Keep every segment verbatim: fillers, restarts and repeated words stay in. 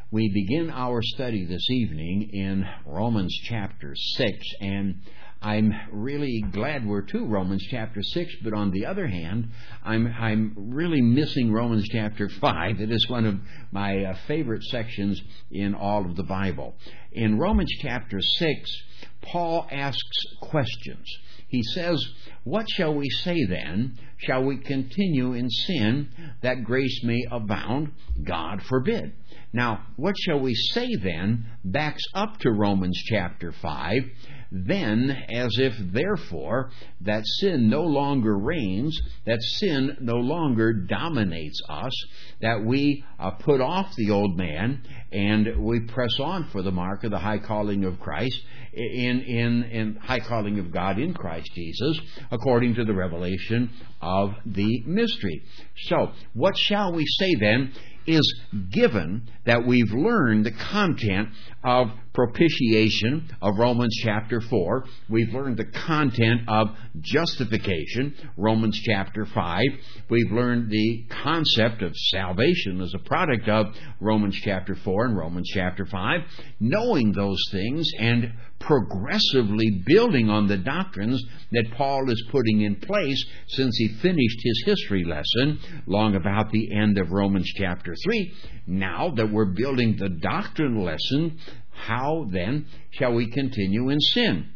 We begin our study this evening in Romans chapter six, and I'm really glad we're to Romans chapter six, but on the other hand, I'm I'm really missing Romans chapter five. It is one of my uh, favorite sections in all of the Bible. In Romans chapter six, Paul asks questions. He says, "What shall we say then? Shall we continue in sin that grace may abound? God forbid." Now, what shall we say then backs up to Romans chapter five. Then, as if therefore that sin no longer reigns, that sin no longer dominates us, that we uh, put off the old man and we press on for the mark of the high calling of Christ, in, in, in high calling of God in Christ Jesus, according to the revelation of the mystery. So, what shall we say then is, given that we've learned the content of propitiation of Romans chapter four, we've learned the content of justification, Romans chapter five, we've learned the concept of salvation as a product of Romans chapter four and Romans chapter five, knowing those things and progressively building on the doctrines that Paul is putting in place since he finished his history lesson long about the end of Romans chapter three. Now that we're building the doctrine lesson, how then shall we continue in sin?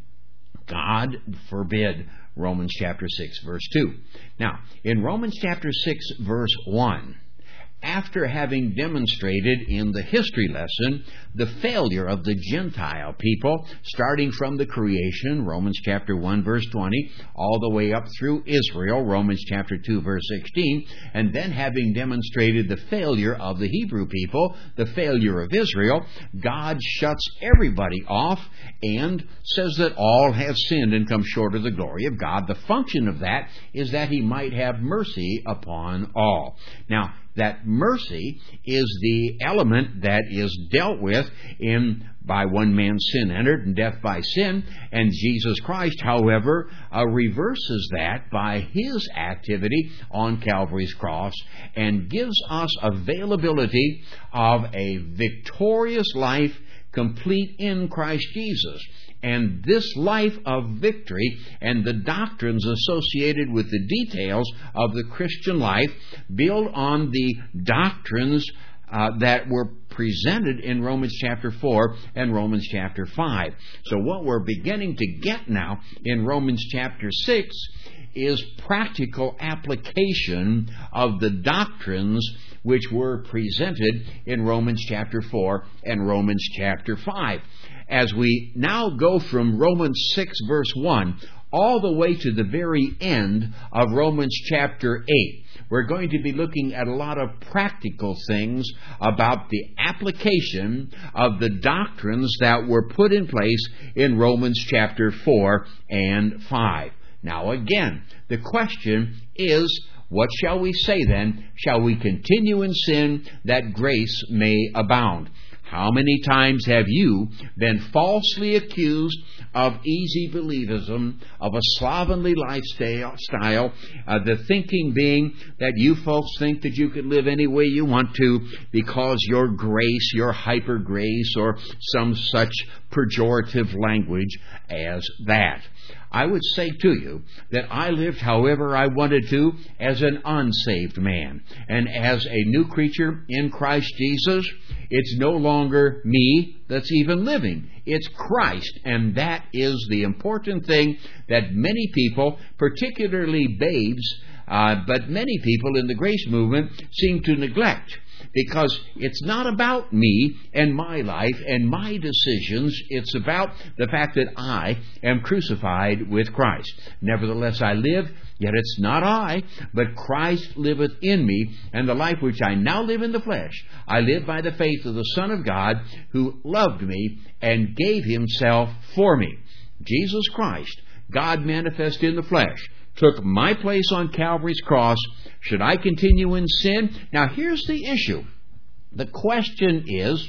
God forbid. Romans chapter six, verse two. Now, in Romans chapter six, verse one, after having demonstrated in the history lesson the failure of the Gentile people, starting from the creation, Romans chapter one, verse twenty, all the way up through Israel, Romans chapter two, verse sixteen, and then having demonstrated the failure of the Hebrew people, the failure of Israel, God shuts everybody off and says that all have sinned and come short of the glory of God. The function of that is that He might have mercy upon all. Now, that mercy is the element that is dealt with in by one man's sin entered and death by sin, and Jesus Christ, however, uh, reverses that by His activity on Calvary's cross and gives us availability of a victorious life complete in Christ Jesus. And this life of victory and the doctrines associated with the details of the Christian life build on the doctrines uh, that were presented in Romans chapter four and Romans chapter five. So what we're beginning to get now in Romans chapter six is practical application of the doctrines which were presented in Romans chapter four and Romans chapter five. As we now go from Romans six, verse one, all the way to the very end of Romans chapter eight, we're going to be looking at a lot of practical things about the application of the doctrines that were put in place in Romans chapter four and five. Now again, the question is, what shall we say then? Shall we continue in sin that grace may abound? How many times have you been falsely accused of easy believism, of a slovenly lifestyle, style, uh, the thinking being that you folks think that you can live any way you want to because your grace, your hyper grace, or some such pejorative language as that? I would say to you that I lived however I wanted to as an unsaved man. And as a new creature in Christ Jesus, it's no longer me that's even living. It's Christ. And that is the important thing that many people, particularly babes, uh, but many people in the grace movement seem to neglect. Because it's not about me and my life and my decisions. It's about the fact that I am crucified with Christ. Nevertheless I live, yet it's not I, but Christ liveth in me. And the life which I now live in the flesh, I live by the faith of the Son of God, who loved me and gave Himself for me. Jesus Christ, God manifest in the flesh, took my place on Calvary's cross. Should I continue in sin? Now here's the issue. The question is,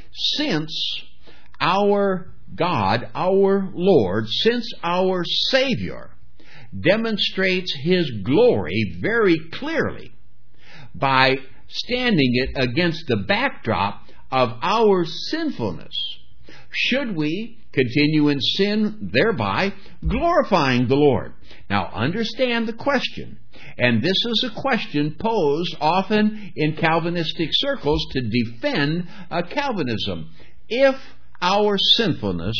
since our God, our Lord, since our Savior demonstrates His glory very clearly by standing it against the backdrop of our sinfulness, should we continue in sin, thereby glorifying the Lord? Now, understand the question. And this is a question posed often in Calvinistic circles to defend uh, Calvinism. If our sinfulness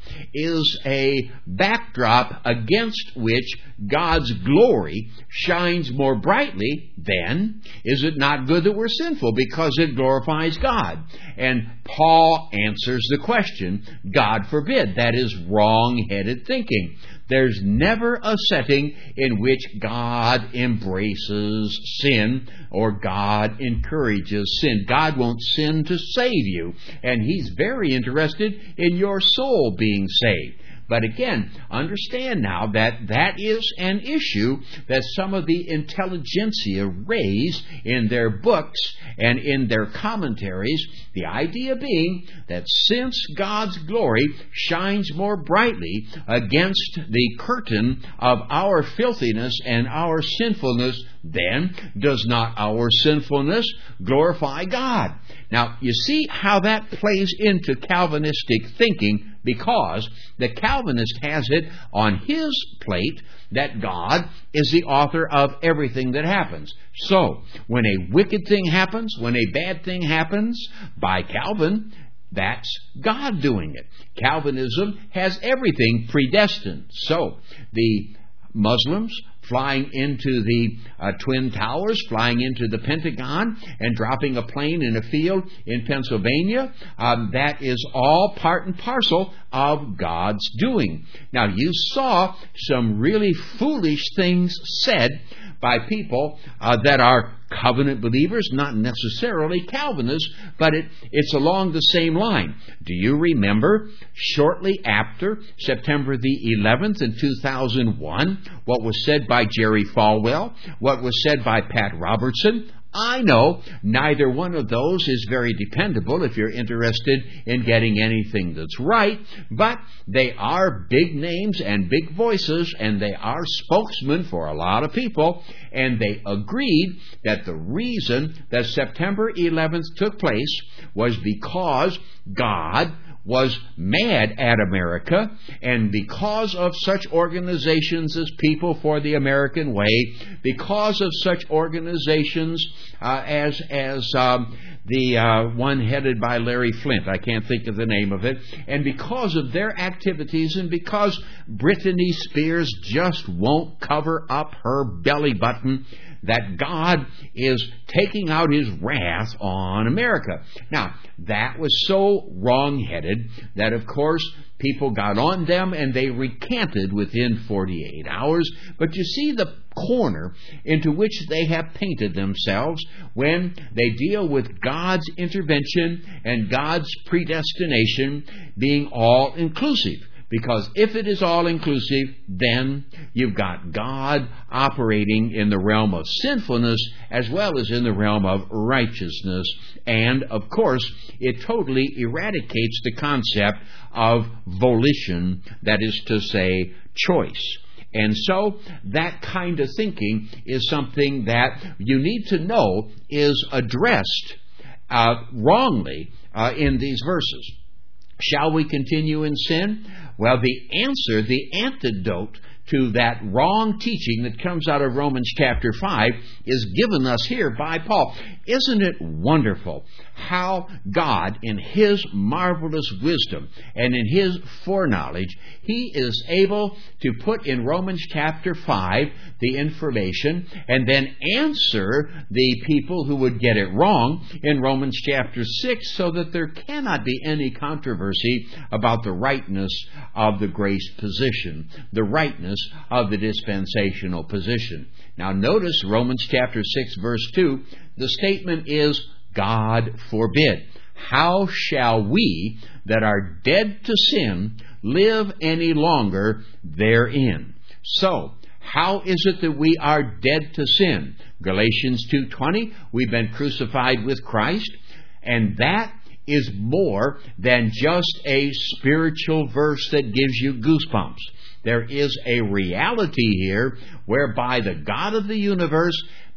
is a backdrop against which God's glory shines more brightly, then is it not good that we're sinful because it glorifies God? And Paul answers the question, God forbid. That is wrong-headed thinking. There's never a setting in which God embraces sin or God encourages sin. God won't sin to save you, and He's very interested in your soul being saved. But again, understand now that that is an issue that some of the intelligentsia raise in their books and in their commentaries, the idea being that since God's glory shines more brightly against the curtain of our filthiness and our sinfulness, then does not our sinfulness glorify God? Now, you see how that plays into Calvinistic thinking, because the Calvinist has it on his plate that God is the author of everything that happens. So, when a wicked thing happens, when a bad thing happens, by Calvin, that's God doing it. Calvinism has everything predestined. So, the Muslims flying into the uh, Twin Towers, flying into the Pentagon, and dropping a plane in a field in Pennsylvania, um, that is all part and parcel of God's doing. Now, you saw some really foolish things said by people uh, that are covenant believers, not necessarily Calvinists, but it, it's along the same line. Do you remember shortly after September the eleventh in two thousand one, what was said by Jerry Falwell, what was said by Pat Robertson? I know neither one of those is very dependable if you're interested in getting anything that's right, but they are big names and big voices, and they are spokesmen for a lot of people, and they agreed that the reason that September eleventh took place was because God was mad at America, and because of such organizations as People for the American Way, because of such organizations uh, as as um, the uh, one headed by Larry Flint, I can't think of the name of it, and because of their activities, and because Britney Spears just won't cover up her belly button, that God is taking out His wrath on America. Now, that was so wrong-headed that, of course, people got on them and they recanted within forty-eight hours. But you see the corner into which they have painted themselves when they deal with God's intervention and God's predestination being all-inclusive. Because if it is all-inclusive, then you've got God operating in the realm of sinfulness as well as in the realm of righteousness. And, of course, it totally eradicates the concept of volition, that is to say, choice. And so that kind of thinking is something that you need to know is addressed uh, wrongly uh, in these verses. Shall we continue in sin? Well, the answer, the antidote to that wrong teaching that comes out of Romans chapter five is given us here by Paul. Isn't it wonderful how God, in His marvelous wisdom and in His foreknowledge, He is able to put in Romans chapter five the information and then answer the people who would get it wrong in Romans chapter six, so that there cannot be any controversy about the rightness of the grace position, the rightness of the dispensational position. Now notice Romans chapter six verse two, the statement is, God forbid. How shall we that are dead to sin live any longer therein? So, how is it that we are dead to sin? Galatians two twenty, we've been crucified with Christ, and that is more than just a spiritual verse that gives you goosebumps. There is a reality here whereby the God of the universe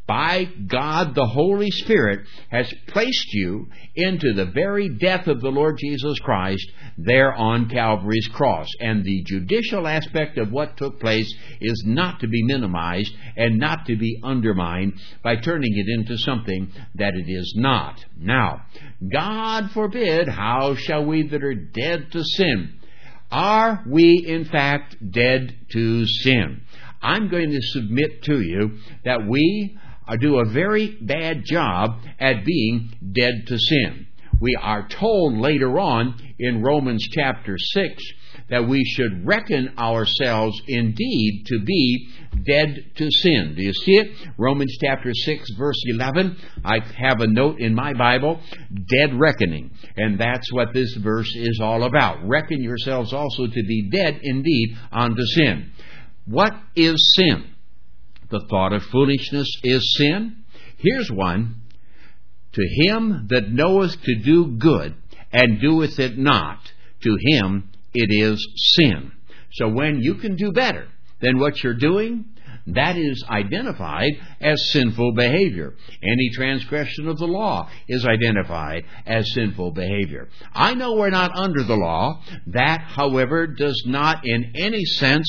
by God the Holy Spirit, has placed you into the very death of the Lord Jesus Christ there on Calvary's cross. And the judicial aspect of what took place is not to be minimized and not to be undermined by turning it into something that it is not. Now, God forbid, how shall we that are dead to sin? Are we, in fact, dead to sin? I'm going to submit to you that we do a very bad job at being dead to sin. We are told later on in Romans chapter six that we should reckon ourselves indeed to be dead to sin. Do you see it? Romans chapter six, verse eleven. I have a note in my Bible, dead reckoning. And that's what this verse is all about. Reckon yourselves also to be dead indeed unto sin. What is sin? The thought of foolishness is sin. Here's one. To him that knoweth to do good and doeth it not, to him it is sin. So when you can do better than what you're doing, that is identified as sinful behavior. Any transgression of the law is identified as sinful behavior. I know we're not under the law. That, however, does not in any sense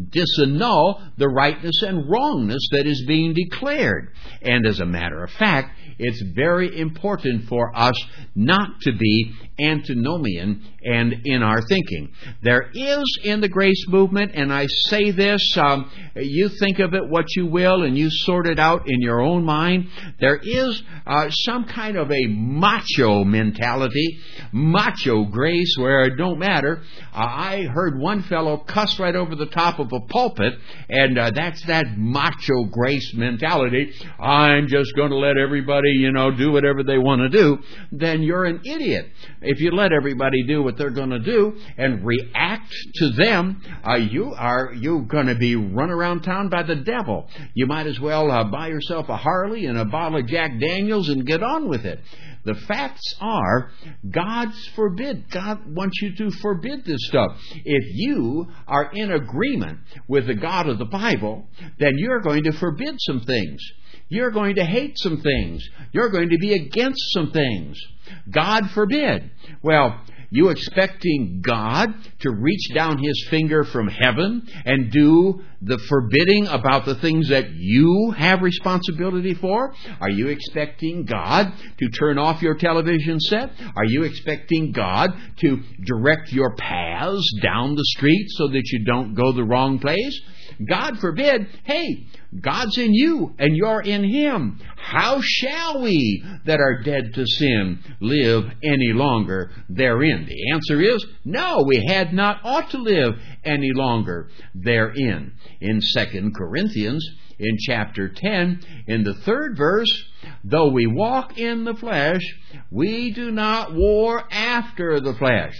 disannul the rightness and wrongness that is being declared. And as a matter of fact, it's very important for us not to be antinomian and in our thinking. There is in the grace movement, and I say this, um, you think of it what you will and you sort it out in your own mind, there is uh, some kind of a macho mentality, macho grace where it don't matter. Uh, I heard one fellow cuss right over the top of a pulpit, and uh, that's that macho grace mentality. I'm just going to let everybody, you know, do whatever they want to do. Then you're an idiot. If you let everybody do what they're going to do and react to them, uh, you are you going to be run around town by the devil. You might as well uh, buy yourself a Harley and a bottle of Jack Daniels and get on with it. The facts are, God's forbid. God wants you to forbid this stuff. If you are in agreement with the God of the Bible, then you're going to forbid some things. You're going to hate some things. You're going to be against some things. God forbid. Well, you expecting God to reach down His finger from heaven and do the forbidding about the things that you have responsibility for? Are you expecting God to turn off your television set? Are you expecting God to direct your paths down the street so that you don't go the wrong place? God forbid. Hey, God's in you and you're in Him. How shall we that are dead to sin live any longer therein? The answer is no, we had not ought to live any longer therein. In Second Corinthians, in chapter ten, in the third verse, though we walk in the flesh, we do not war after the flesh.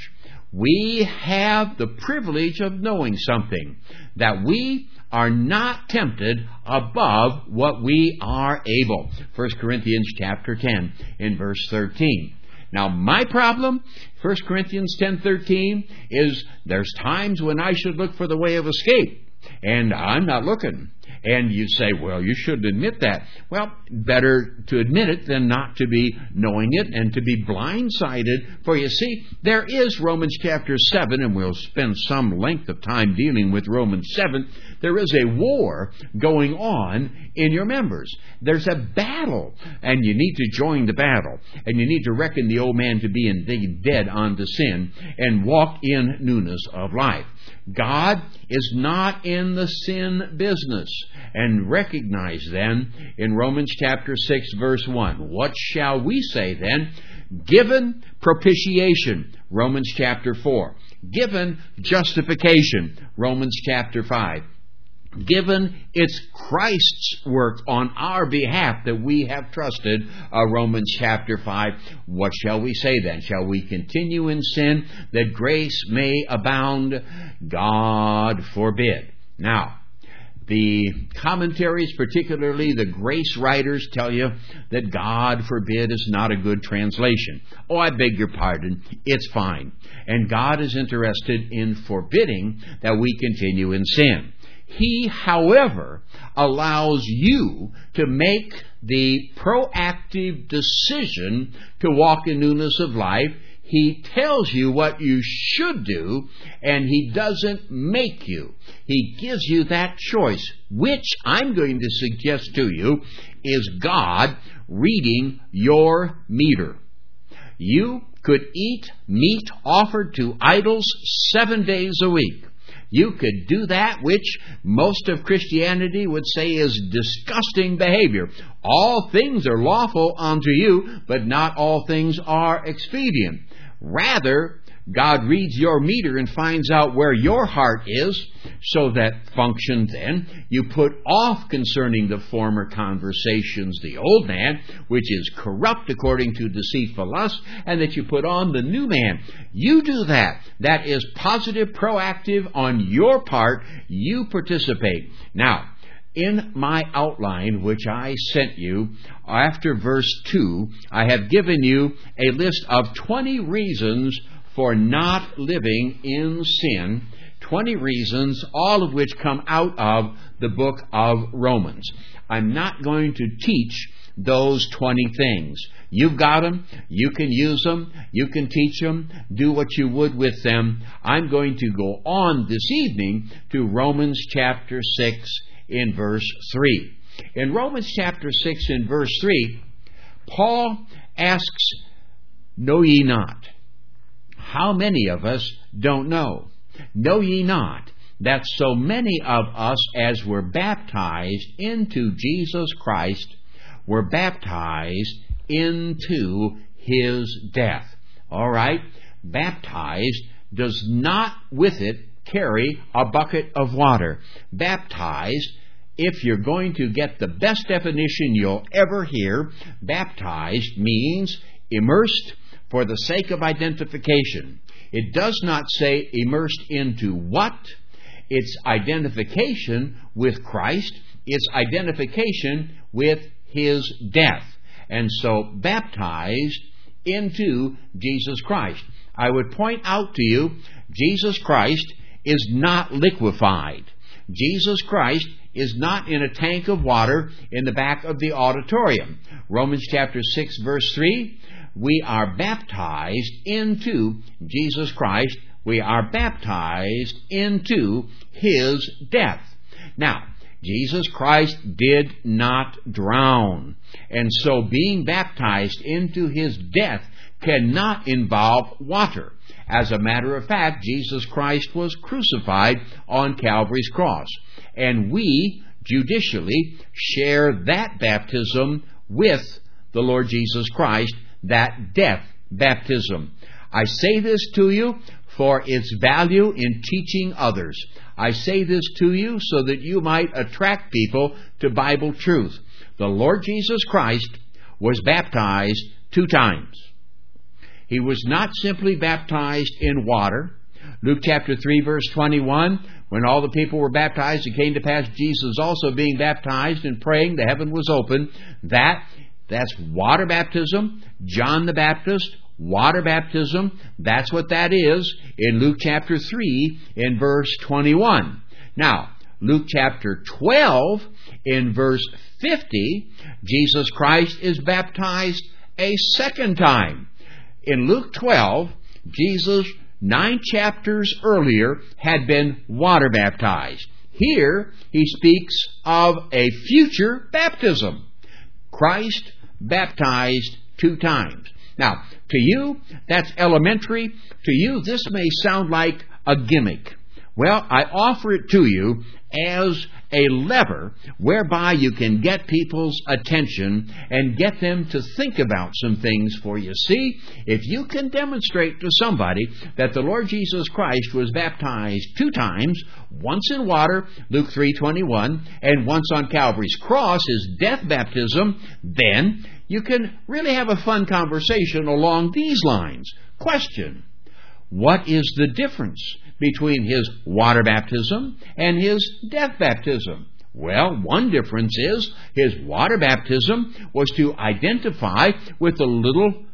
We have the privilege of knowing something, that we are not tempted above what we are able. First Corinthians chapter ten in verse thirteen. Now my problem, First Corinthians ten thirteen, is there's times when I should look for the way of escape, and I'm not looking. And you say, well, you shouldn't admit that. Well, better to admit it than not to be knowing it and to be blindsided. For you see, there is Romans chapter seven, and we'll spend some length of time dealing with Romans seven. There is a war going on in your members. There's a battle, and you need to join the battle. And you need to reckon the old man to be indeed dead unto sin and walk in newness of life. God is not in the sin business. And recognize then in Romans chapter six verse one, what shall we say then? Given propitiation, Romans chapter four. Given justification, Romans chapter five. Given it's Christ's work on our behalf that we have trusted, uh, Romans chapter five, what shall we say then? Shall we continue in sin that grace may abound? God forbid. Now, the commentaries, particularly the grace writers, tell you that God forbid is not a good translation. Oh, I beg your pardon. It's fine. And God is interested in forbidding that we continue in sin. He, however, allows you to make the proactive decision to walk in newness of life. He tells you what you should do, and He doesn't make you. He gives you that choice, which I'm going to suggest to you is God reading your meter. You could eat meat offered to idols seven days a week. You could do that which most of Christianity would say is disgusting behavior. All things are lawful unto you, but not all things are expedient. Rather, God reads your meter and finds out where your heart is, so that function then you put off concerning the former conversations the old man, which is corrupt according to deceitful lust, and that you put on the new man. You do that. That is positive, proactive on your part. You participate. Now, in my outline, which I sent you, after verse two, I have given you a list of twenty reasons for not living in sin. twenty reasons, all of which come out of the book of Romans. I'm not going to teach those twenty things. You've got them. You can use them. You can teach them. Do what you would with them. I'm going to go on this evening to Romans chapter six in verse three. In Romans chapter six in verse three, Paul asks, "Know ye not?" How many of us don't know? Know ye not that so many of us as were baptized into Jesus Christ were baptized into His death? All right, baptized does not with it carry a bucket of water. Baptized, if you're going to get the best definition you'll ever hear, baptized means immersed for the sake of identification. It does not say immersed into what. It's identification with Christ. It's identification with His death. And so baptized into Jesus Christ. I would point out to you, Jesus Christ is not liquefied. Jesus Christ is not in a tank of water in the back of the auditorium. Romans chapter six verse three, we are baptized into Jesus Christ. We are baptized into His death. Now, Jesus Christ did not drown. And so being baptized into His death cannot involve water. As a matter of fact, Jesus Christ was crucified on Calvary's cross. And we judicially share that baptism with the Lord Jesus Christ, that death baptism. I say this to you for its value in teaching others. I say this to you so that you might attract people to Bible truth. The Lord Jesus Christ was baptized two times. He was not simply baptized in water. Luke chapter three verse twenty-one, when all the people were baptized, it came to pass Jesus also being baptized and praying, the heaven was open. That, that's water baptism. John the Baptist, water baptism. That's what that is in Luke chapter three in verse twenty-one. Now, Luke chapter twelve in verse fifty, Jesus Christ is baptized a second time. In Luke twelve, Jesus, nine chapters earlier, had been water baptized. Here, he speaks of a future baptism. Christ baptized two times. Now, to you, that's elementary. To you, this may sound like a gimmick. Well, I offer it to you as a lever whereby you can get people's attention and get them to think about some things. For you see, if you can demonstrate to somebody that the Lord Jesus Christ was baptized two times, once in water, Luke three twenty-one, and once on Calvary's cross, His death baptism, then you can really have a fun conversation along these lines. Question: what is the difference between His water baptism and His death baptism? Well, one difference is His water baptism was to identify with the little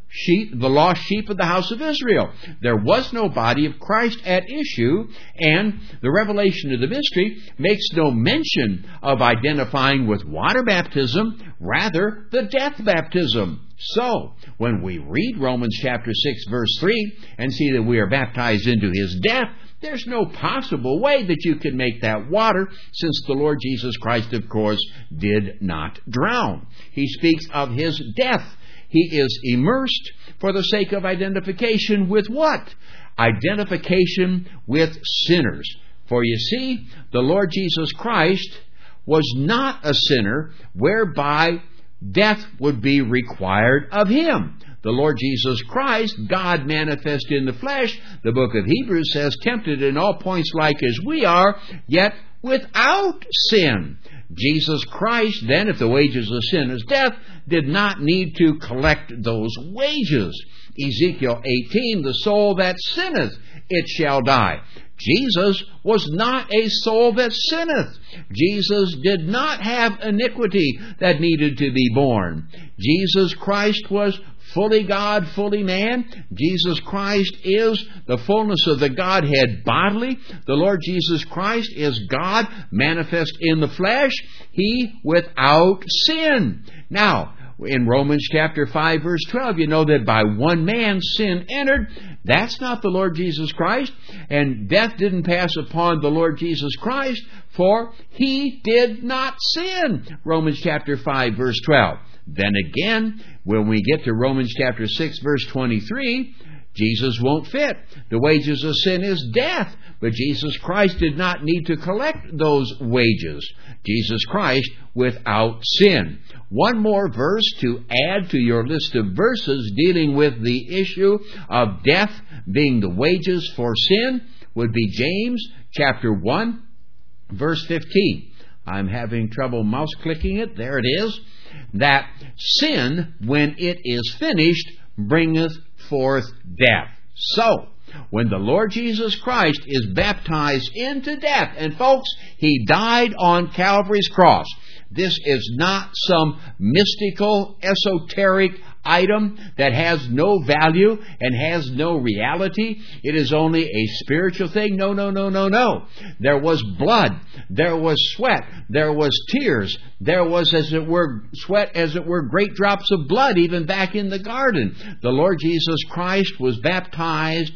sheep, the lost sheep of the house of Israel. There was no body of Christ at issue, and the revelation of the mystery makes no mention of identifying with water baptism, rather the death baptism. So, when we read Romans chapter six, verse three, and see that we are baptized into His death, there's no possible way that you can make that water, since the Lord Jesus Christ, of course, did not drown. He speaks of His death. He is immersed for the sake of identification with what? Identification with sinners. For you see, the Lord Jesus Christ was not a sinner whereby death would be required of Him. The Lord Jesus Christ, God manifest in the flesh, the book of Hebrews says, tempted in all points like as we are, yet without sin. Jesus Christ, then, if the wages of sin is death, did not need to collect those wages. Ezekiel eighteen, the soul that sinneth, it shall die. Jesus was not a soul that sinneth. Jesus did not have iniquity that needed to be borne. Jesus Christ was fully God, fully man. Jesus Christ is the fullness of the Godhead bodily. The Lord Jesus Christ is God manifest in the flesh. He without sin. Now, in Romans chapter five, verse twelve, you know that by one man sin entered. That's not the Lord Jesus Christ. And death didn't pass upon the Lord Jesus Christ, for He did not sin. Romans chapter five, verse twelve. Then again, when we get to Romans chapter six, verse twenty-three, Jesus won't fit. The wages of sin is death. But Jesus Christ did not need to collect those wages. Jesus Christ without sin. One more verse to add to your list of verses dealing with the issue of death being the wages for sin would be James chapter one, verse fifteen. I'm having trouble mouse clicking it. There it is. That sin, when it is finished, bringeth forth death. So, when the Lord Jesus Christ is baptized into death, and folks, He died on Calvary's cross. This is not some mystical, esoteric item that has no value and has no reality. It is only a spiritual thing. No, no, no, no, no. There was blood. There was sweat. There was tears. There was, as it were, sweat, as it were, great drops of blood, even back in the garden. The Lord Jesus Christ was baptized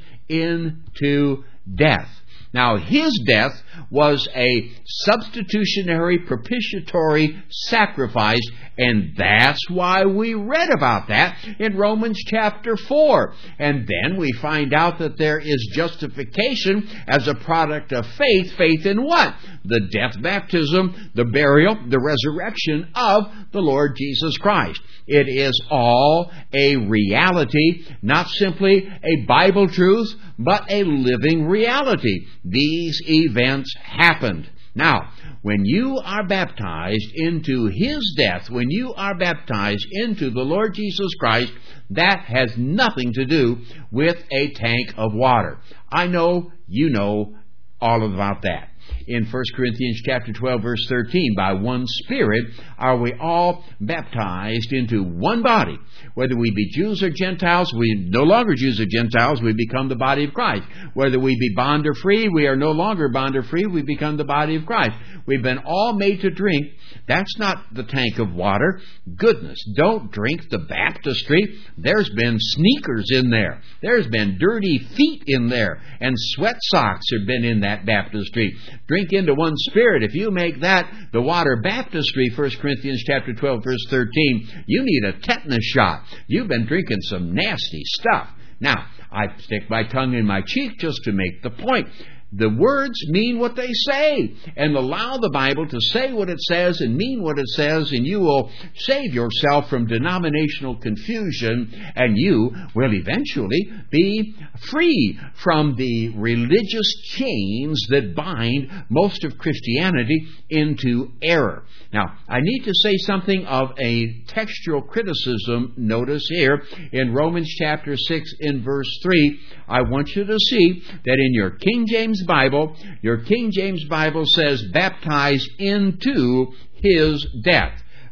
into death. Now, His death was a substitutionary, propitiatory sacrifice, and that's why we read about that in Romans chapter four. And then we find out that there is justification as a product of faith. Faith in what? The death, baptism, the burial, the resurrection of the Lord Jesus Christ. It is all a reality, not simply a Bible truth, but a living reality. These events happened. Now, when you are baptized into His death, when you are baptized into the Lord Jesus Christ, that has nothing to do with a tank of water. I know you know all about that. In First Corinthians chapter twelve, verse thirteen, by one Spirit are we all baptized into one body. Whether we be Jews or Gentiles, we no longer Jews or Gentiles, we become the body of Christ. Whether we be bond or free, we are no longer bond or free, we become the body of Christ. We've been all made to drink. That's not the tank of water. Goodness, don't drink the baptistry. There's been sneakers in there. There's been dirty feet in there. And sweat socks have been in that baptistry. Drink into one Spirit. If you make that the water baptistry, First Corinthians chapter twelve, verse thirteen, you need a tetanus shot. You've been drinking some nasty stuff. Now, I stick my tongue in my cheek just to make the point. The words mean what they say, and allow the Bible to say what it says and mean what it says, and you will save yourself from denominational confusion, and you will eventually be free from the religious chains that bind most of Christianity into error. Now, I need to say something of a textual criticism. Notice here in Romans chapter six in verse three, I want you to see that in your King James Bible, your King James Bible says baptized into His death.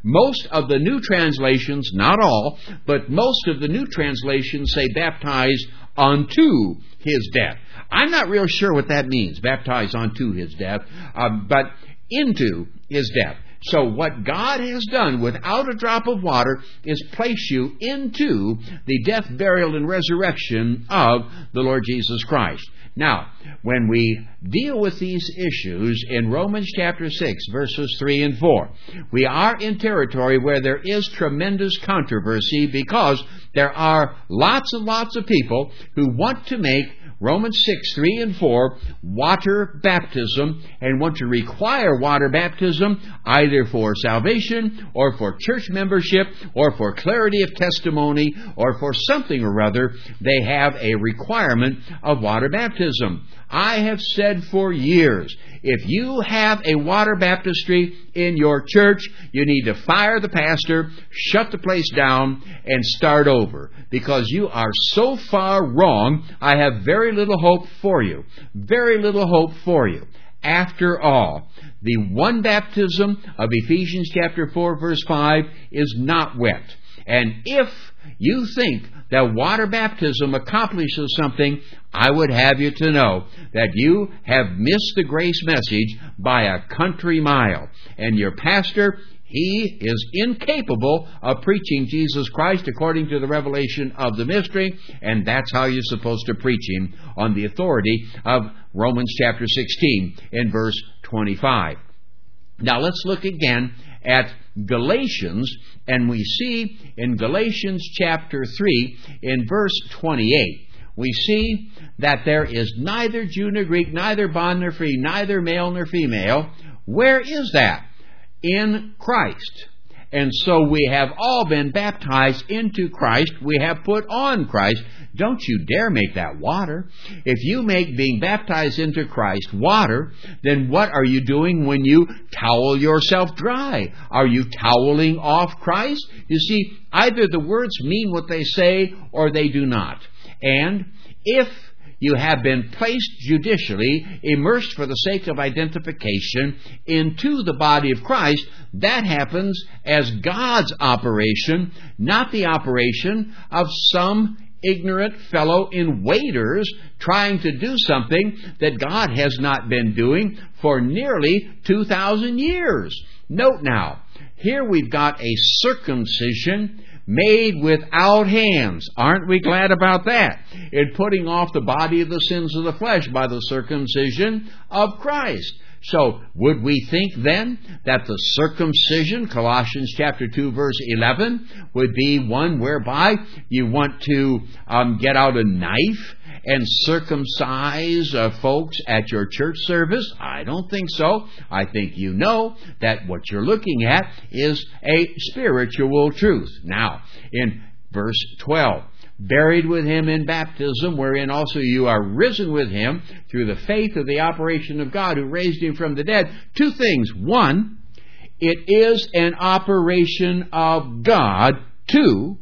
Most of the new translations, not all, but most of the new translations say baptized unto his death. I'm not real sure what that means, baptized unto his death, uh, but into his death. So what God has done without a drop of water is place you into the death, burial, and resurrection of the Lord Jesus Christ. Now, when we deal with these issues in Romans chapter six, verses three and four, we are in territory where there is tremendous controversy because there are lots and lots of people who want to make Romans six, three and four, water baptism, and want to require water baptism either for salvation or for church membership or for clarity of testimony or for something or other. They have a requirement of water baptism. I have said for years, if you have a water baptistry in your church, you need to fire the pastor, shut the place down, and start over. Because you are so far wrong, I have very little hope for you. Very little hope for you. After all, the one baptism of Ephesians chapter four, verse five is not wet. And if you think that water baptism accomplishes something, I would have you to know that you have missed the grace message by a country mile. And your pastor, he is incapable of preaching Jesus Christ according to the revelation of the mystery, and that's how you're supposed to preach him on the authority of Romans chapter sixteen in verse twenty-five. Now let's look again at Galatians, and we see in Galatians chapter three in verse twenty-eight, we see that there is neither Jew nor Greek, neither bond nor free, neither male nor female. Where is that? In Christ. And so we have all been baptized into Christ. We have put on Christ. Don't you dare make that water. If you make being baptized into Christ water, then what are you doing when you towel yourself dry? Are you toweling off Christ? You see, either the words mean what they say or they do not. And if you have been placed judicially, immersed for the sake of identification into the body of Christ, that happens as God's operation, not the operation of some ignorant fellow in waders trying to do something that God has not been doing for nearly two thousand years. Note now, here we've got a circumcision made without hands. Aren't we glad about that? In putting off the body of the sins of the flesh by the circumcision of Christ. So, would we think then that the circumcision, Colossians chapter two, verse eleven, would be one whereby you want to um, get out a knife and circumcise uh, folks at your church service? I don't think so. I think you know that what you're looking at is a spiritual truth. Now, in verse twelve, buried with him in baptism, wherein also you are risen with him through the faith of the operation of God who raised him from the dead. Two things. One, it is an operation of God. Two,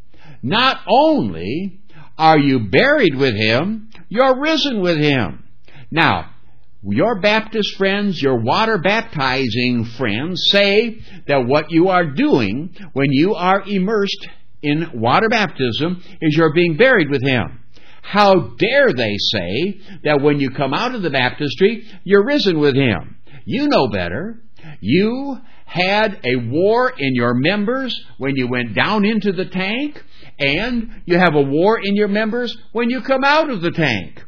not only are you buried with him, you're risen with him. Now, your Baptist friends, your water baptizing friends say that what you are doing when you are immersed in water baptism is you're being buried with him. How dare they say that when you come out of the baptistry, you're risen with him? You know better. You had a war in your members when you went down into the tank, and you have a war in your members when you come out of the tank.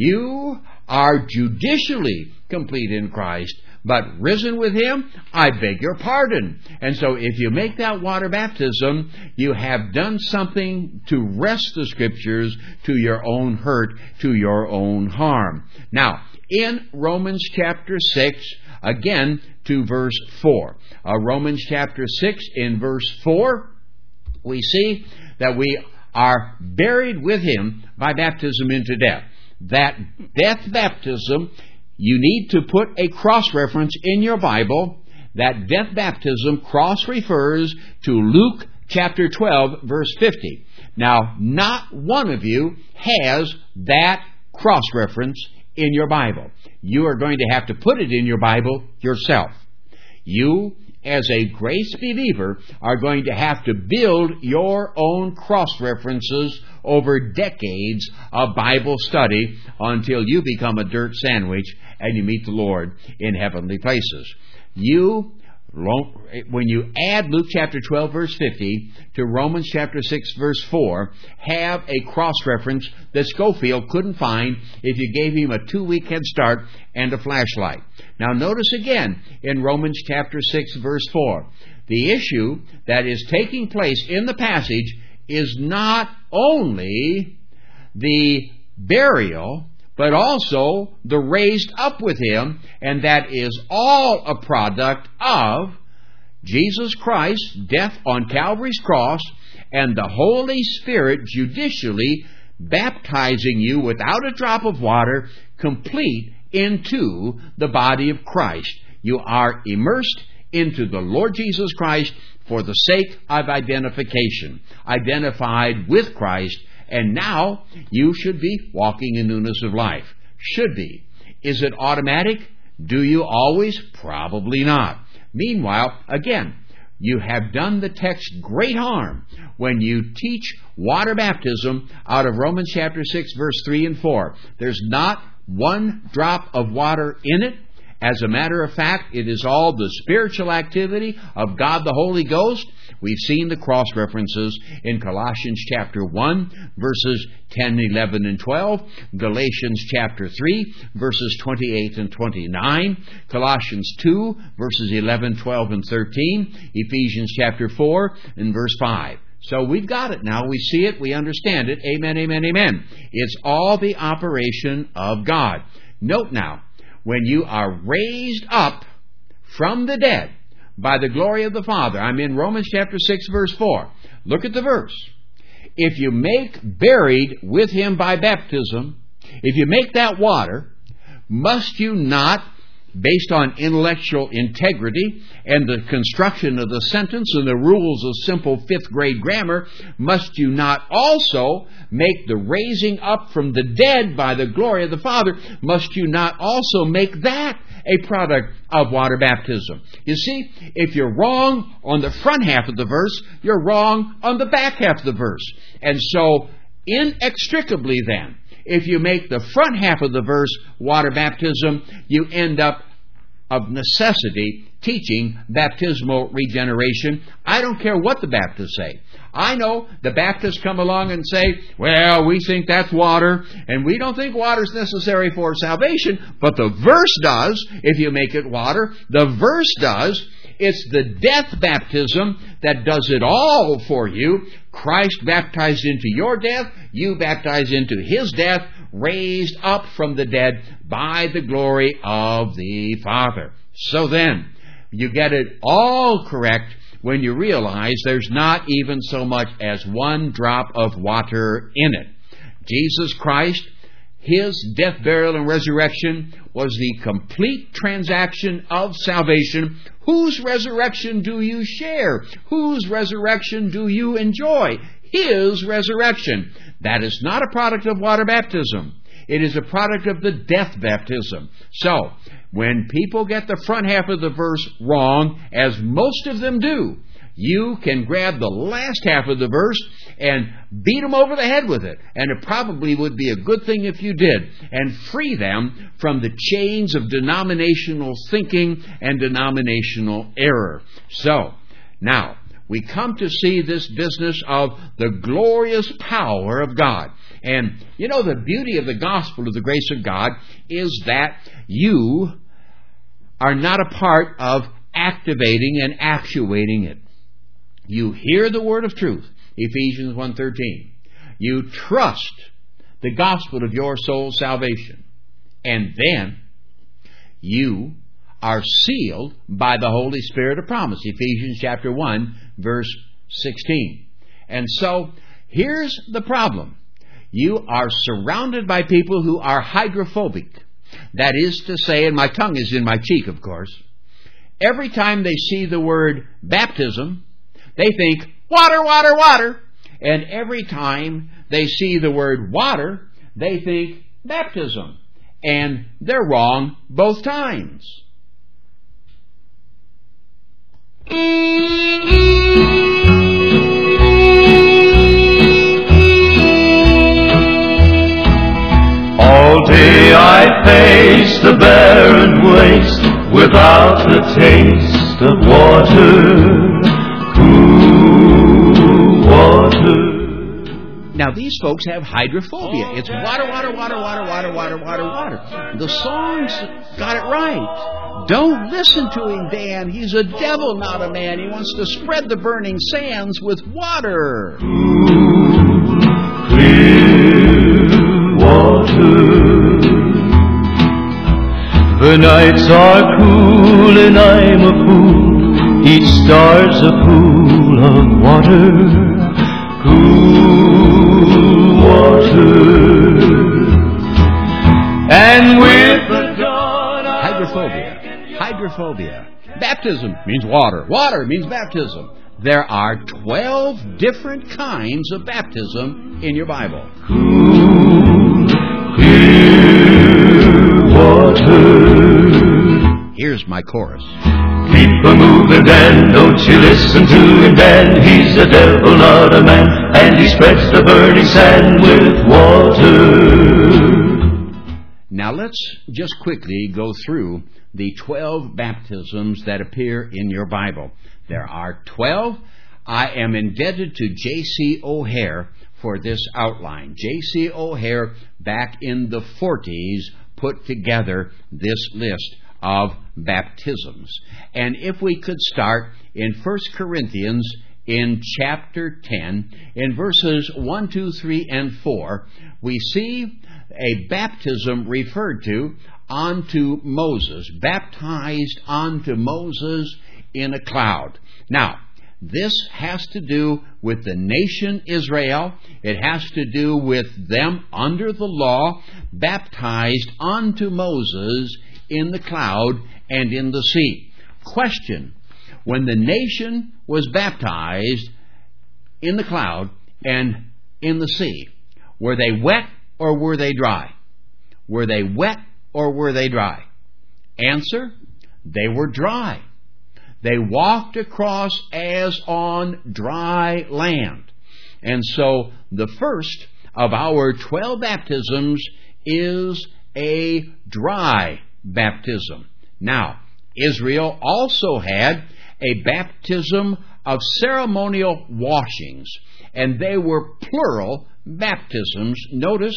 You are judicially complete in Christ, but risen with him, I beg your pardon. And so if you make that water baptism, you have done something to wrest the Scriptures to your own hurt, to your own harm. Now, in Romans chapter six, again to verse four. Uh, Romans chapter six in verse four, we see that we are buried with him by baptism into death. That death baptism, you need to put a cross-reference in your Bible. That death baptism cross-refers to Luke chapter twelve, verse fifty. Now, not one of you has that cross-reference in your Bible. You are going to have to put it in your Bible yourself. You, as a grace believer, are going to have to build your own cross-references over decades of Bible study until you become a dirt sandwich and you meet the Lord in heavenly places. You, when you add Luke chapter twelve, verse fifty, to Romans chapter six, verse four, have a cross-reference that Scofield couldn't find if you gave him a two-week head start and a flashlight. Now notice again in Romans chapter six, verse four, the issue that is taking place in the passage is not only the burial, but also the raised up with him, and that is all a product of Jesus Christ's death on Calvary's cross and the Holy Spirit judicially baptizing you without a drop of water, complete into the body of Christ. You are immersed into the Lord Jesus Christ for the sake of identification, identified with Christ, and now you should be walking in newness of life. Should be. Is it automatic? Do you always? Probably not. Meanwhile, again, you have done the text great harm when you teach water baptism out of Romans chapter six, verse three and four. There's not one drop of water in it. As a matter of fact, it is all the spiritual activity of God the Holy Ghost. We've seen the cross-references in Colossians chapter one, verses ten, eleven, and twelve, Galatians chapter three, verses twenty-eight and twenty-nine, Colossians two, verses eleven, twelve, and thirteen, Ephesians chapter four, and verse five. So we've got it now. We see it. We understand it. Amen, amen, amen. It's all the operation of God. Note now, when you are raised up from the dead by the glory of the Father. I'm in Romans chapter six, verse four. Look at the verse. If you make buried with him by baptism, if you make that water, must you not, based on intellectual integrity and the construction of the sentence and the rules of simple fifth grade grammar, must you not also make the raising up from the dead by the glory of the Father, must you not also make that a product of water baptism? You see, if you're wrong on the front half of the verse, you're wrong on the back half of the verse. And so, inextricably then, if you make the front half of the verse water baptism, you end up, of necessity, teaching baptismal regeneration. I don't care what the Baptists say. I know the Baptists come along and say, well, we think that's water, and we don't think water is necessary for salvation, but the verse does, if you make it water. The verse does. It's the death baptism that does it all for you. Christ baptized into your death, you baptized into his death, raised up from the dead by the glory of the Father. So then, you get it all correct when you realize there's not even so much as one drop of water in it. Jesus Christ, his death, burial, and resurrection was the complete transaction of salvation. Whose resurrection do you share? Whose resurrection do you enjoy? His resurrection. That is not a product of water baptism. It is a product of the death baptism. So, when people get the front half of the verse wrong, as most of them do, you can grab the last half of the verse and beat them over the head with it. And it probably would be a good thing if you did, and free them from the chains of denominational thinking and denominational error. So, now, we come to see this business of the glorious power of God. And, you know, the beauty of the gospel of the grace of God is that you are not a part of activating and actuating it. You hear the word of truth, Ephesians one thirteen. You trust the gospel of your soul's salvation. And then you are sealed by the Holy Spirit of promise, Ephesians chapter one, verse sixteen. And so, here's the problem. You are surrounded by people who are hydrophobic. That is to say, and my tongue is in my cheek, of course, every time they see the word baptism, they think, water, water, water. And every time they see the word water, they think baptism. And they're wrong both times. All day I face the barren waste without the taste of water, cool water. Now, these folks have hydrophobia. It's water, water, water, water, water, water, water, water. The songs got it right. Don't listen to him, Dan. He's a devil, not a man. He wants to spread the burning sands with water. Cool, clear water. The nights are cool and I'm a fool. Each star's a pool of water. Cool water. And with the dawn Hydrophobia. Hydrophobia. Baptism means water. Water means baptism. There are twelve different kinds of baptism in your Bible. Cool, clear water. Here's my chorus. Keep a moving, Dan, don't you listen to him, Dan. He's a devil, not a man, and he spreads the burning sand with water. Now let's just quickly go through the twelve baptisms that appear in your Bible. There are twelve. I am indebted to J C O'Hare for this outline. J C O'Hare, back in the forties, put together this list of baptisms. And if we could start in First Corinthians in chapter ten, in verses one, two, three, and four, we see a baptism referred to onto Moses, baptized onto Moses in a cloud. Now, this has to do with the nation Israel. It has to do with them under the law, baptized onto Moses in the cloud and in the sea. Question: when the nation was baptized in the cloud and in the sea, were they wet or were they dry? Were they wet or were they dry? Answer: they were dry. They walked across as on dry land. And so the first of our twelve baptisms is a dry baptism. Now, Israel also had a baptism of ceremonial washings, and they were plural baptisms. Notice,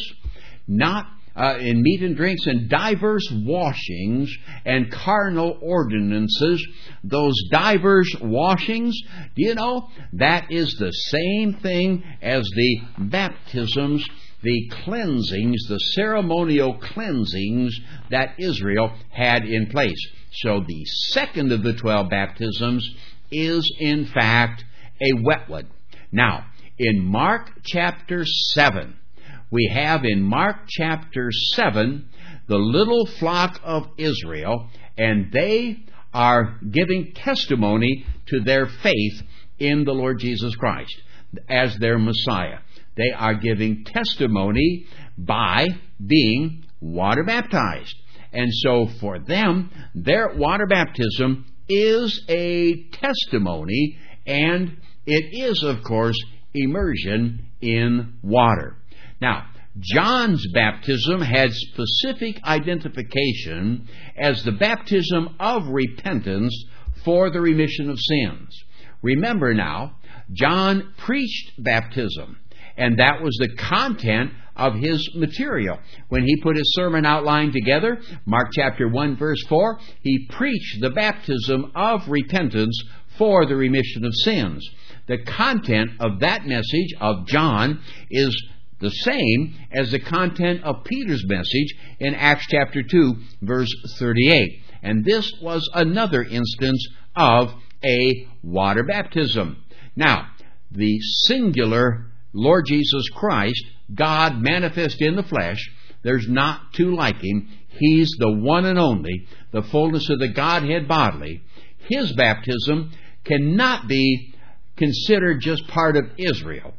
not uh, in meat and drinks, and diverse washings and carnal ordinances. Those diverse washings, do you know, that is the same thing as the baptisms, the cleansings, the ceremonial cleansings that Israel had in place. So the second of the twelve baptisms is, in fact, a wet one. Now, in Mark chapter seven, we have in Mark chapter seven the little flock of Israel, and they are giving testimony to their faith in the Lord Jesus Christ as their Messiah. They are giving testimony by being water baptized. And so for them, their water baptism is a testimony, and it is, of course, immersion in water. Now, John's baptism had specific identification as the baptism of repentance for the remission of sins. Remember now, John preached baptism, and that was the content of his material. When he put his sermon outline together, Mark chapter one, verse four, he preached the baptism of repentance for the remission of sins. The content of that message of John is the same as the content of Peter's message in Acts chapter two, verse thirty-eight. And this was another instance of a water baptism. Now, the singular Lord Jesus Christ, God manifest in the flesh, there's not two like him. He's the one and only, the fullness of the Godhead bodily. His baptism cannot be considered just part of Israel.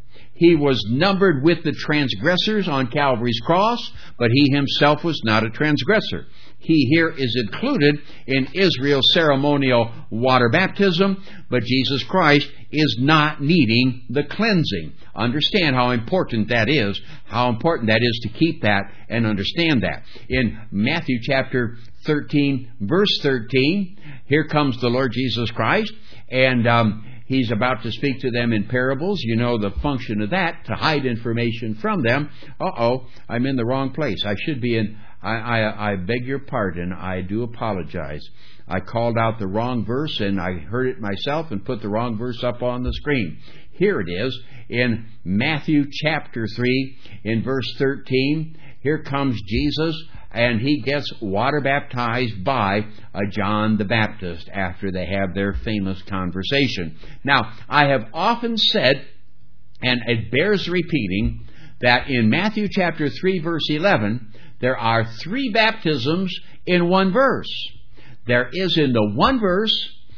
He was numbered with the transgressors on Calvary's cross, but he himself was not a transgressor. He here is included in Israel's ceremonial water baptism, but Jesus Christ is not needing the cleansing. Understand how important that is, how important that is to keep that and understand that. In Matthew chapter thirteen, verse thirteen, here comes the Lord Jesus Christ, and um, He's about to speak to them in parables. You know the function of that, to hide information from them. Uh-oh, I'm in the wrong place. I should be in... I, I, I beg your pardon. I do apologize. I called out the wrong verse, and I heard it myself and put the wrong verse up on the screen. Here it is in Matthew chapter three, in verse thirteen. Here comes Jesus, and he gets water baptized by uh, John the Baptist after they have their famous conversation. Now, I have often said, and it bears repeating, that in Matthew chapter three, verse eleven, there are three baptisms in one verse. There is in the one verse,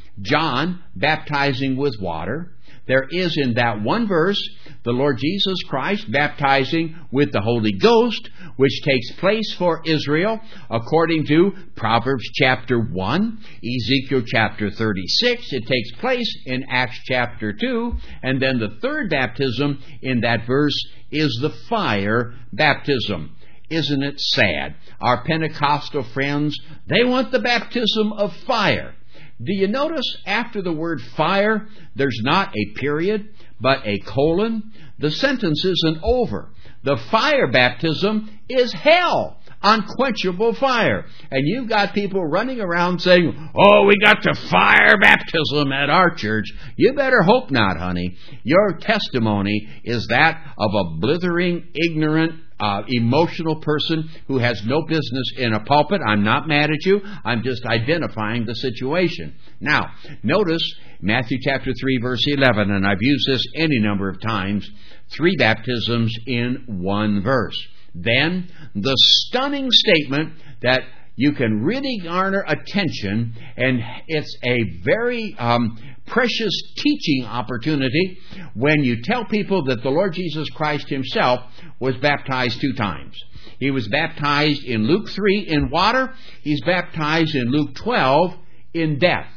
John baptizing with water. There is in that one verse, the Lord Jesus Christ baptizing with the Holy Ghost, which takes place for Israel according to Proverbs chapter one, Ezekiel chapter thirty-six. It takes place in Acts chapter two. And then the third baptism in that verse is the fire baptism. Isn't it sad? Our Pentecostal friends, they want the baptism of fire. Do you notice after the word fire, there's not a period, but a colon? The sentence isn't over. The fire baptism is hell, unquenchable fire. And you've got people running around saying, oh, we got the fire baptism at our church. You better hope not, honey. Your testimony is that of a blithering, ignorant, Uh, emotional person who has no business in a pulpit. I'm not mad at you. I'm just identifying the situation. Now, notice Matthew chapter three, verse eleven, and I've used this any number of times, three baptisms in one verse. Then, the stunning statement that you can really garner attention, and it's a very um, precious teaching opportunity when you tell people that the Lord Jesus Christ himself was baptized two times. He was baptized in Luke three in water. He's baptized in Luke twelve in death.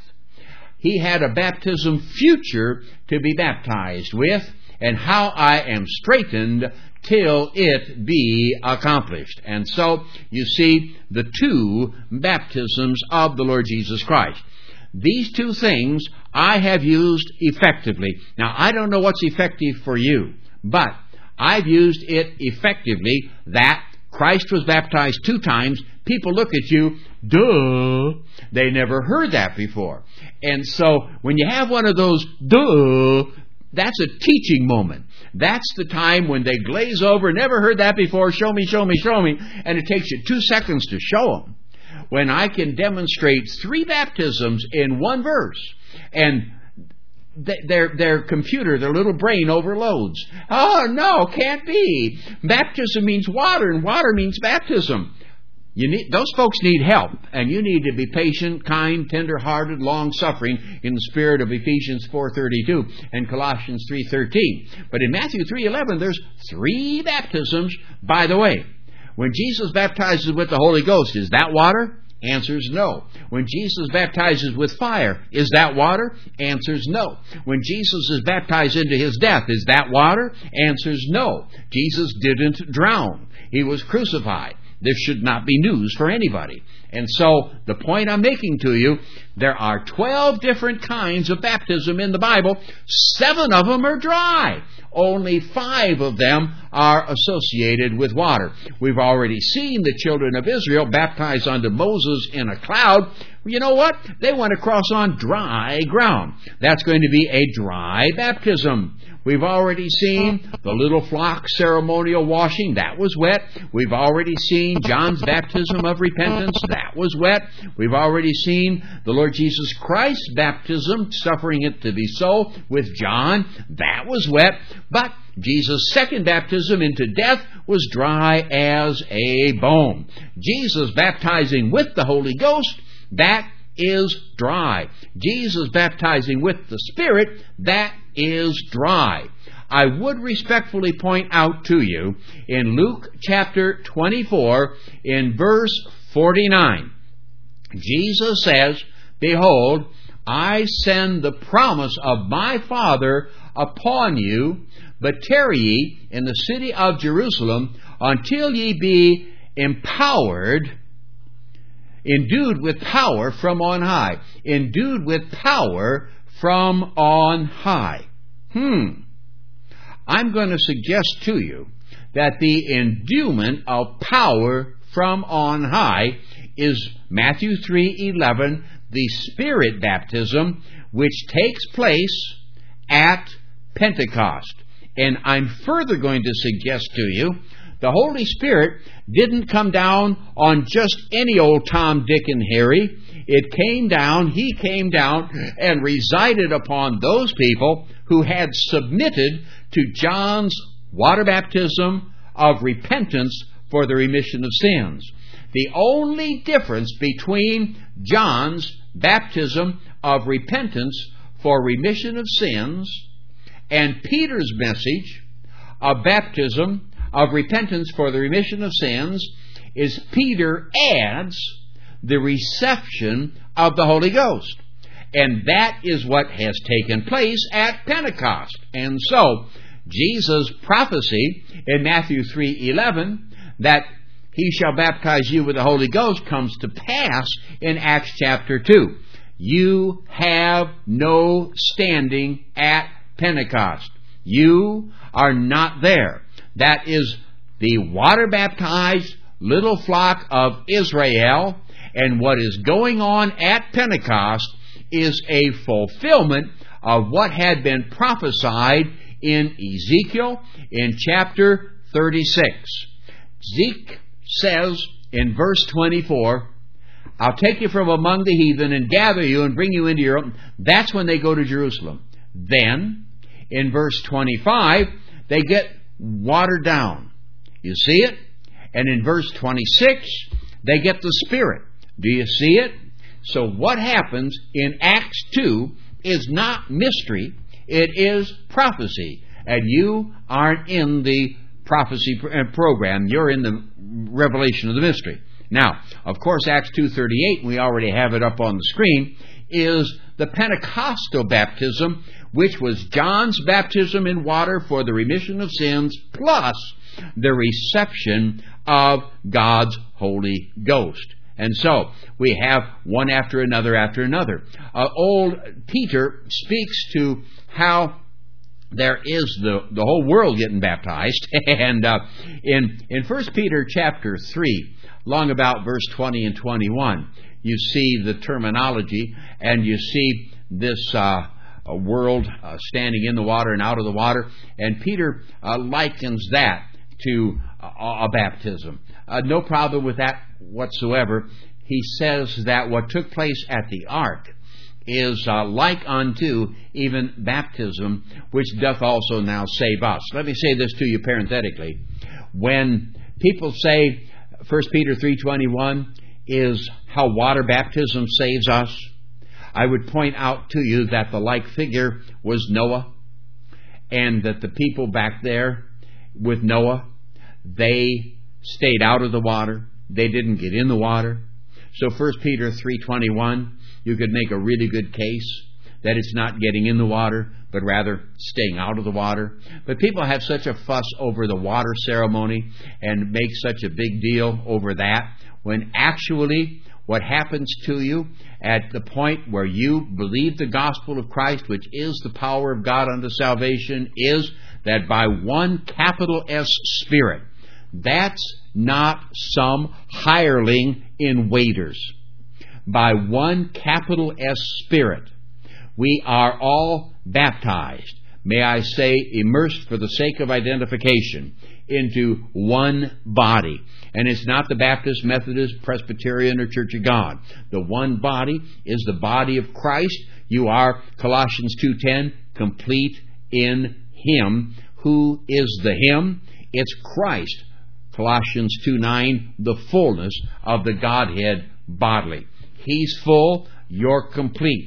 He had a baptism future to be baptized with, and how I am straightened till it be accomplished. And so, you see, the two baptisms of the Lord Jesus Christ. These two things I have used effectively. Now, I don't know what's effective for you, but I've used it effectively that Christ was baptized two times. People look at you, duh. They never heard that before. And so, when you have one of those, duh, that's a teaching moment. That's the time when they glaze over, never heard that before, show me, show me, show me, and it takes you two seconds to show them. When I can demonstrate three baptisms in one verse, and th- their their computer, their little brain overloads. Oh, no, can't be. Baptism means water, and water means baptism. You need, those folks need help, and you need to be patient, kind, tender-hearted, long-suffering in the spirit of Ephesians four thirty-two and Colossians three thirteen. But in Matthew three eleven, there's three baptisms. By the way, when Jesus baptizes with the Holy Ghost, is that water? Answer's no. When Jesus baptizes with fire, is that water? Answer's no. When Jesus is baptized into his death, is that water? Answer's no. Jesus didn't drown. He was crucified. This should not be news for anybody. And so, the point I'm making to you, there are twelve different kinds of baptism in the Bible. Seven of them are dry. Only five of them are associated with water. We've already seen the children of Israel baptized unto Moses in a cloud. You know what? They went across on dry ground. That's going to be a dry baptism. We've already seen the little flock ceremonial washing. That was wet. We've already seen John's baptism of repentance. That was wet. We've already seen the Lord Jesus Christ's baptism, suffering it to be so, with John. That was wet. But Jesus' second baptism into death was dry as a bone. Jesus baptizing with the Holy Ghost, that is dry. Jesus baptizing with the Spirit, that is dry. I would respectfully point out to you in Luke chapter twenty-four, in verse forty-nine, Jesus says, "Behold, I send the promise of my Father upon you, but tarry ye in the city of Jerusalem until ye be empowered," endued with power from on high. Endued with power from on high. Hmm. I'm going to suggest to you that the endowment of power from on high is Matthew three eleven, the Spirit baptism, which takes place at Pentecost. And I'm further going to suggest to you, the Holy Spirit didn't come down on just any old Tom, Dick, and Harry. It came down, He came down and resided upon those people who had submitted to John's water baptism of repentance for the remission of sins. The only difference between John's baptism of repentance for remission of sins and Peter's message of baptism of repentance for the remission of sins is Peter adds the reception of the Holy Ghost. And that is what has taken place at Pentecost. And so, Jesus' prophecy in Matthew three eleven that He shall baptize you with the Holy Ghost comes to pass in Acts chapter two. You have no standing at Pentecost. You are not there. That is the water-baptized little flock of Israel, and what is going on at Pentecost is a fulfillment of what had been prophesied in Ezekiel in chapter thirty-six. Zeke says in verse twenty-four, "I'll take you from among the heathen and gather you and bring you into your own." That's when they go to Jerusalem. Then, in verse twenty-five, they get watered down. You see it? And in verse twenty-six, they get the Spirit. Do you see it? So what happens in Acts two is not mystery. It is prophecy. And you aren't in the prophecy program. You're in the revelation of the mystery. Now, of course, Acts two thirty-eight, we already have it up on the screen, is the Pentecostal baptism, which was John's baptism in water for the remission of sins, plus the reception of God's Holy Ghost. And so, we have one after another after another. Uh, old Peter speaks to how there is the, the whole world getting baptized. And uh, in, in First Peter chapter three, long about verse twenty and twenty-one, you see the terminology, and you see this uh, world uh, standing in the water and out of the water. And Peter uh, likens that to a, a baptism. Uh, no problem with that whatsoever. He says that what took place at the ark is uh, like unto even baptism, which doth also now save us. Let me say this to you parenthetically. When people say First Peter three twenty-one is how water baptism saves us, I would point out to you that the like figure was Noah, and that the people back there with Noah, they stayed out of the water. They didn't get in the water. So First Peter three twenty-one, you could make a really good case that it's not getting in the water, but rather staying out of the water. But people have such a fuss over the water ceremony and make such a big deal over that, when actually what happens to you at the point where you believe the gospel of Christ, which is the power of God unto salvation, is that by one capital S Spirit, that's not some hireling in waiters. By one capital S Spirit, we are all baptized, may I say immersed for the sake of identification, into one body. And it's not the Baptist, Methodist, Presbyterian, or Church of God. The one body is the body of Christ. You are, Colossians two ten, complete in Him. Who is the Him? It's Christ. Colossians two nine, the fullness of the Godhead bodily. He's full, you're complete.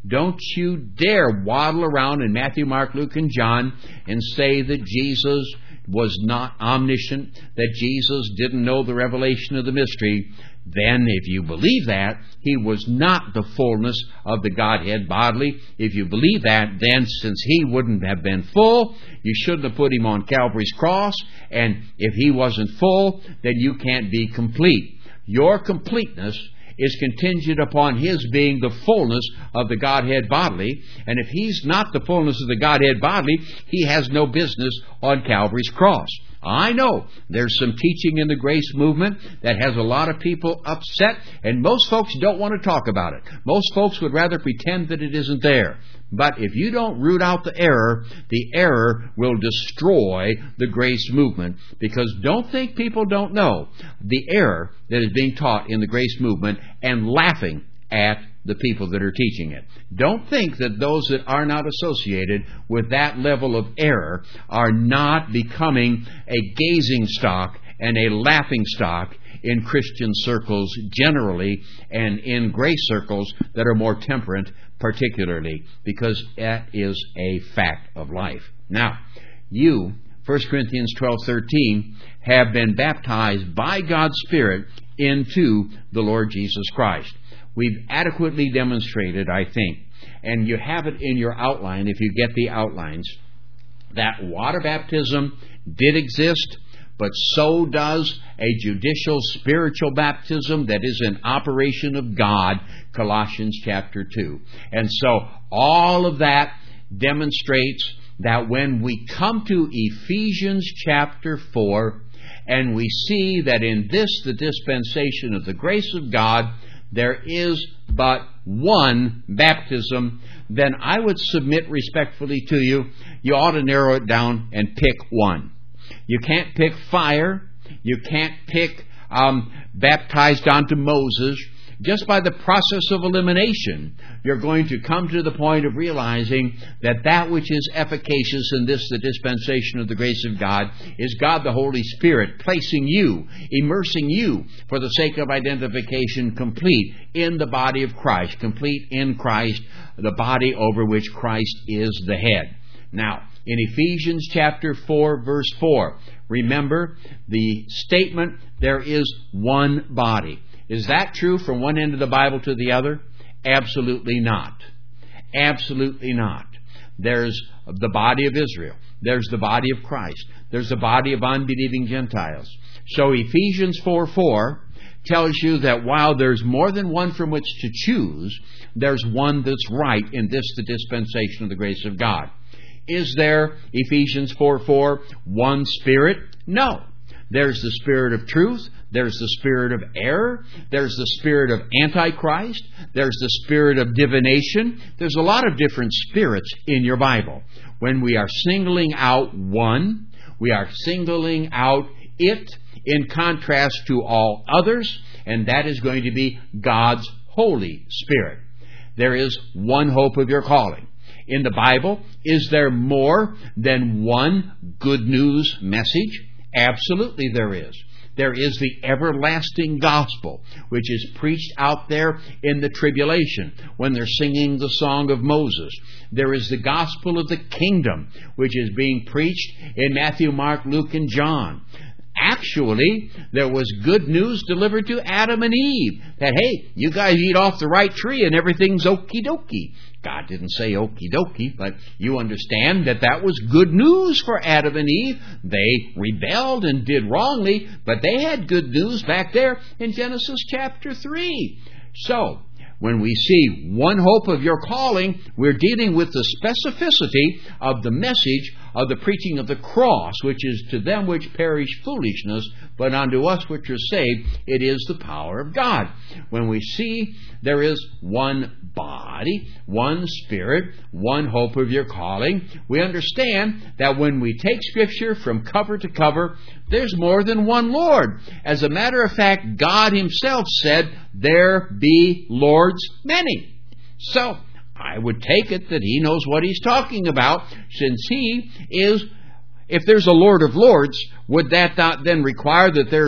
Don't you dare waddle around in Matthew, Mark, Luke, and John and say that Jesus was not omniscient, that Jesus didn't know the revelation of the mystery. Then, if you believe that, He was not the fullness of the Godhead bodily. If you believe that, then since He wouldn't have been full, you shouldn't have put Him on Calvary's cross. And if He wasn't full, then you can't be complete. Your completeness is contingent upon His being the fullness of the Godhead bodily. And if He's not the fullness of the Godhead bodily, He has no business on Calvary's cross. I know there's some teaching in the grace movement that has a lot of people upset, and most folks don't want to talk about it. Most folks would rather pretend that it isn't there. But if you don't root out the error, the error will destroy the grace movement. Because don't think people don't know the error that is being taught in the grace movement and laughing at the people that are teaching it. Don't think that those that are not associated with that level of error are not becoming a gazing stock and a laughing stock in Christian circles generally, and in grace circles that are more temperate particularly, because that is a fact of life. Now, you, First Corinthians twelve thirteen, have been baptized by God's Spirit into the Lord Jesus Christ. We've adequately demonstrated, I think, and you have it in your outline if you get the outlines, that water baptism did exist, but so does a judicial spiritual baptism that is an operation of God, Colossians chapter two. And so all of that demonstrates that when we come to Ephesians chapter four, and we see that in this, the dispensation of the grace of God, there is but one baptism, then I would submit respectfully to you, you ought to narrow it down and pick one. You can't pick fire. You can't pick um, baptized onto Moses. Just by the process of elimination, you're going to come to the point of realizing that that which is efficacious in this, the dispensation of the grace of God, is God the Holy Spirit placing you, immersing you for the sake of identification, complete in the body of Christ, complete in Christ, the body over which Christ is the head. Now, in Ephesians chapter four, verse four, remember the statement, there is one body. Is that true from one end of the Bible to the other? Absolutely not. Absolutely not. There's the body of Israel. There's the body of Christ. There's the body of unbelieving Gentiles. So Ephesians four four tells you that while there's more than one from which to choose, there's one that's right in this, the dispensation of the grace of God. Is there, Ephesians four four, one Spirit? No. There's the spirit of truth. There's the spirit of error. There's the spirit of Antichrist. There's the spirit of divination. There's a lot of different spirits in your Bible. When we are singling out one, we are singling out it in contrast to all others, and that is going to be God's Holy Spirit. There is one hope of your calling. In the Bible, is there more than one good news message? Absolutely there is. There is the everlasting gospel, which is preached out there in the tribulation when they're singing the song of Moses. There is the gospel of the kingdom, which is being preached in Matthew, Mark, Luke, and John. Actually, there was good news delivered to Adam and Eve that, hey, you guys eat off the right tree and everything's okie dokie. God didn't say okie dokie, but you understand that that was good news for Adam and Eve. They rebelled and did wrongly, but they had good news back there in Genesis chapter three. So, when we see one hope of your calling, we're dealing with the specificity of the message of the preaching of the cross, which is to them which perish foolishness, but unto us which are saved, it is the power of God. When we see there is one body, one Spirit, one hope of your calling, we understand that when we take Scripture from cover to cover, there's more than one Lord. As a matter of fact, God Himself said, there be Lords many. So, I would take it that He knows what He's talking about, since He is, if there's a Lord of Lords, would that not then require that there's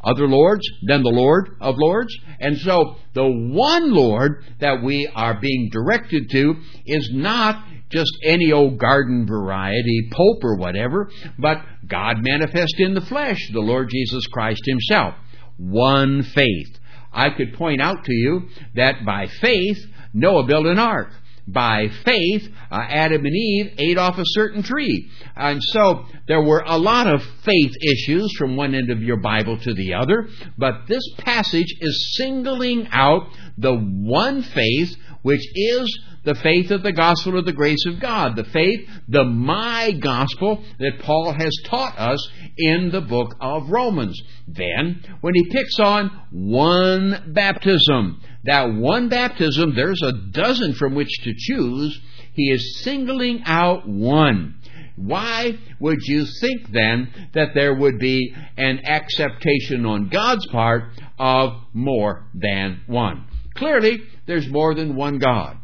other lords than the Lord of Lords. And so the one Lord that we are being directed to is not just any old garden variety pope or whatever, but God manifest in the flesh, the Lord Jesus Christ himself. One faith. I could point out to you that by faith, Noah built an ark. By faith, uh, Adam and Eve ate off a certain tree. And so there were a lot of faith issues from one end of your Bible to the other, but this passage is singling out the one faith, which is the faith of the gospel of the grace of God, the faith, the my gospel that Paul has taught us in the book of Romans. Then, when he picks on one baptism, that one baptism, there's a dozen from which to choose, he is singling out one. Why would you think then that there would be an acceptation on God's part of more than one? Clearly, there's more than one God.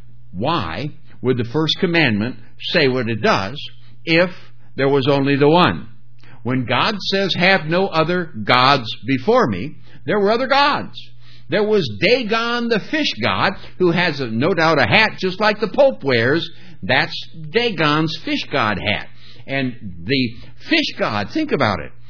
Why would the first commandment say what it does if there was only the one? When God says, have no other gods before me, there were other gods. There was Dagon, the fish god, who has a, no doubt a hat just like the Pope wears. That's Dagon's fish god hat. And the fish god, think about it.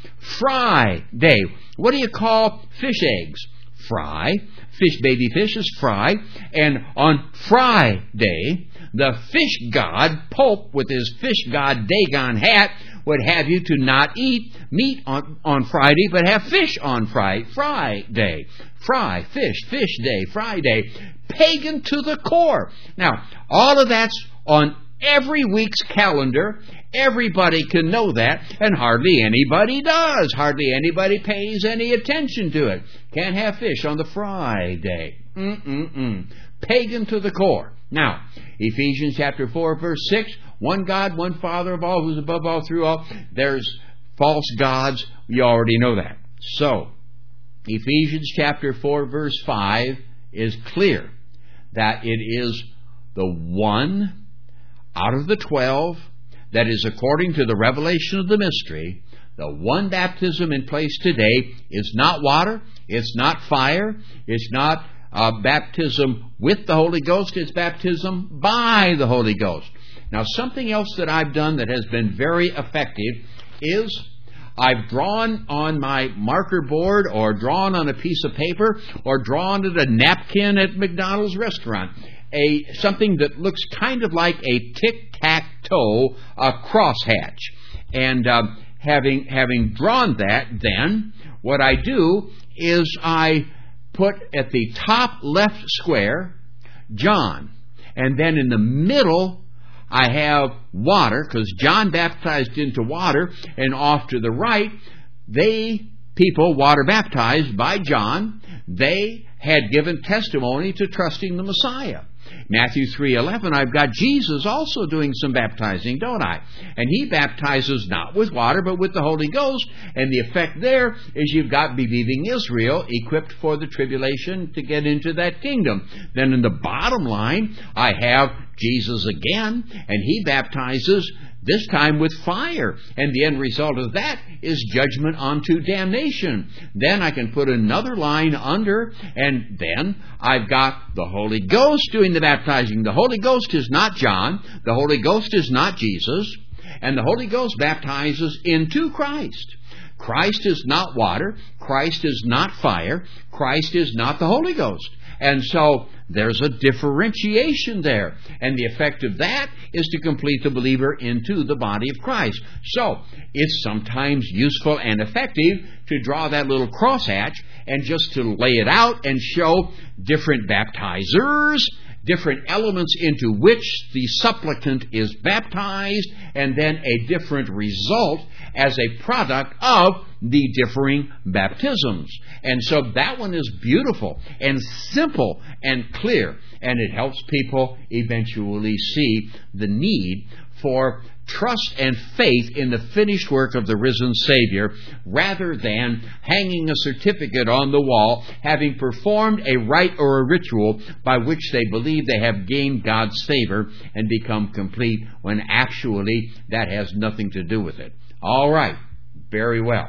Friday. What do you call fish eggs? Fry. Fish, baby fish is fry. And on Friday, the fish god, Pope, with his fish god Dagon hat, would have you to not eat meat on, on Friday, but have fish on Friday. Friday. Fry, fish, fish day, Friday. Pagan to the core. Now, all of that's on every week's calendar. Everybody can know that, and hardly anybody does. Hardly anybody pays any attention to it. Can't have fish on the Friday. Mm-mm-mm. Pagan to the core. Now, Ephesians chapter four, verse six, one God, one Father of all, who's above all, through all. There's false gods. You already know that. So, Ephesians chapter four, verse five is clear that it is the one out of the twelve that is according to the revelation of the mystery. The one baptism in place today is not water, it's not fire, it's not uh, baptism with the Holy Ghost, it's baptism by the Holy Ghost. Now, something else that I've done that has been very effective is I've drawn on my marker board or drawn on a piece of paper or drawn at a napkin at McDonald's restaurant a something that looks kind of like a tic-tac-toe a crosshatch. And uh, having having drawn that, then what I do is I put at the top left square John, and then in the middle I have water, because John baptized into water, and off to the right, they, people, water baptized by John, they had given testimony to trusting the Messiah. Matthew three eleven, I've got Jesus also doing some baptizing, don't I? And he baptizes not with water, but with the Holy Ghost. And the effect there is you've got believing Israel equipped for the tribulation to get into that kingdom. Then in the bottom line, I have Jesus again, and he baptizes this time with fire. And the end result of that is judgment unto damnation. Then I can put another line under, and then I've got the Holy Ghost doing the baptizing. The Holy Ghost is not John. The Holy Ghost is not Jesus. And the Holy Ghost baptizes into Christ. Christ is not water. Christ is not fire. Christ is not the Holy Ghost. And so there's a differentiation there. And the effect of that is to complete the believer into the body of Christ. So it's sometimes useful and effective to draw that little crosshatch and just to lay it out and show different baptizers, different elements into which the supplicant is baptized, and then a different result as a product of the differing baptisms. And so that one is beautiful and simple and clear, and it helps people eventually see the need for trust and faith in the finished work of the risen Savior, rather than hanging a certificate on the wall, having performed a rite or a ritual by which they believe they have gained God's favor and become complete, when actually that has nothing to do with it. All right, very well.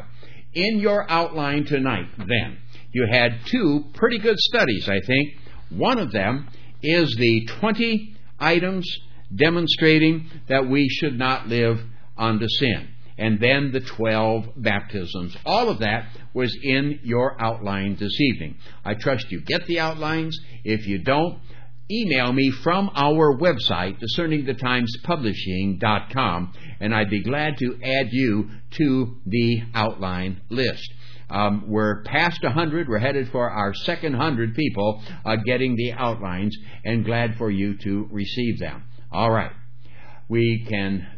in your outline tonight, then, you had two pretty good studies, I think. One of them is the twenty items demonstrating that we should not live unto sin. And then the twelve baptisms. All of that was in your outline this evening. I trust you get the outlines. If you don't, email me from our website, discerning the times publishing dot com, and I'd be glad to add you to the outline list. Um, we're past one hundred. We're headed for our second one hundred people uh, getting the outlines, and glad for you to receive them. All right. We can